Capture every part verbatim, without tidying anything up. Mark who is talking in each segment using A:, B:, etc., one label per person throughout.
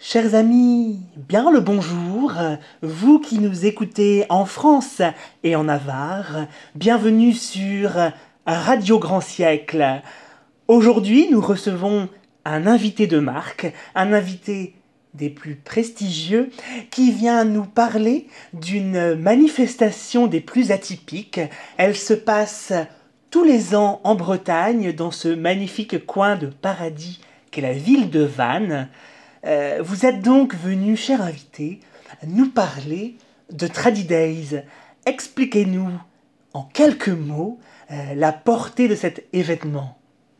A: Chers amis, bien le bonjour, vous qui nous écoutez en France et en Navarre, bienvenue sur Radio Grand Siècle. Aujourd'hui, nous recevons un invité de marque, un invité des plus prestigieux, qui vient nous parler d'une manifestation des plus atypiques. Elle se passe tous les ans en Bretagne, dans ce magnifique coin de paradis qu'est la ville de Vannes. Euh, vous êtes donc venu, cher invité, nous parler de Tradidays. Expliquez-nous, en quelques mots, euh, la portée de cet événement.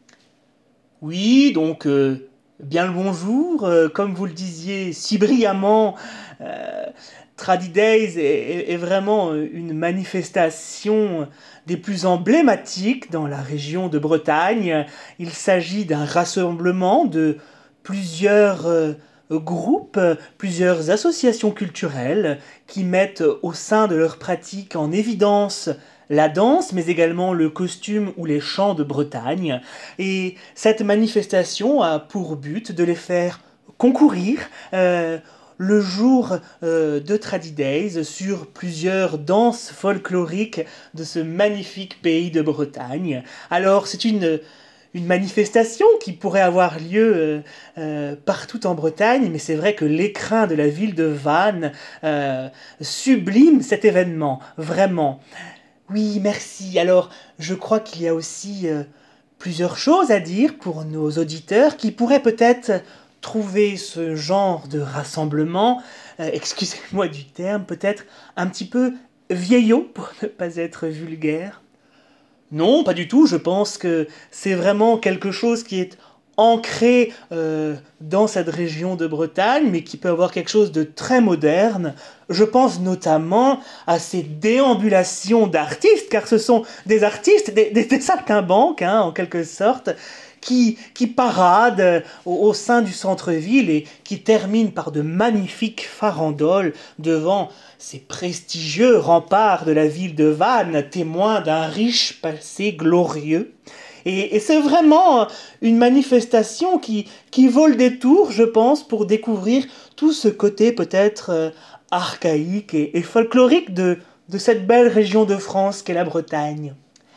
A: Oui, donc, euh, bien le bonjour. Euh, comme vous le disiez si brillamment, euh, Tradidays est, est, est vraiment une manifestation des plus emblématiques dans la région de Bretagne. Il s'agit d'un rassemblement de plusieurs euh, groupes, plusieurs associations culturelles qui mettent au sein de leur pratique en évidence la danse, mais également le costume ou les chants de Bretagne. Et cette manifestation a pour but de les faire concourir euh, le jour euh, de Tradidays sur plusieurs danses folkloriques de ce magnifique pays de Bretagne. Alors c'est une une manifestation qui pourrait avoir lieu euh, euh, partout en Bretagne, mais c'est vrai que l'écrin de la ville de Vannes euh, sublime cet événement, vraiment. Oui, merci. Alors, je crois qu'il y a aussi euh, plusieurs choses à dire pour nos auditeurs qui pourraient peut-être trouver ce genre de rassemblement, euh, excusez-moi du terme, peut-être un petit peu vieillot, pour ne pas être vulgaire. Non, pas du tout. Je pense que c'est vraiment quelque chose qui est ancré euh, dans cette région de Bretagne, mais qui peut avoir quelque chose de très moderne. Je pense notamment à ces déambulations d'artistes, car ce sont des artistes, des, des, des saltimbanques, hein, en quelque sorte, qui, qui paradent au, au sein du centre-ville et qui terminent par de magnifiques farandoles devant ces prestigieux remparts de la ville de Vannes, témoins d'un riche passé glorieux. Et, et c'est vraiment une manifestation qui, qui vaut le détour, je pense, pour découvrir tout ce côté peut-être euh, archaïque et, et folklorique de, de cette belle région de France qu'est la Bretagne.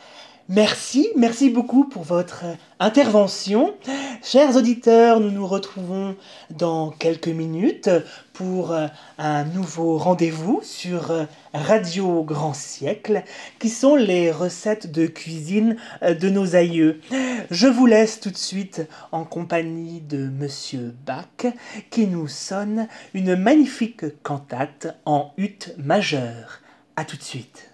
A: Merci, merci beaucoup pour votre intervention. Chers auditeurs, nous nous retrouvons dans quelques minutes pour un nouveau rendez-vous sur Radio Grand Siècle, qui sont les recettes de cuisine de nos aïeux. Je vous laisse tout de suite en compagnie de Monsieur Bach, qui nous sonne une magnifique cantate en ut majeur. À tout de suite.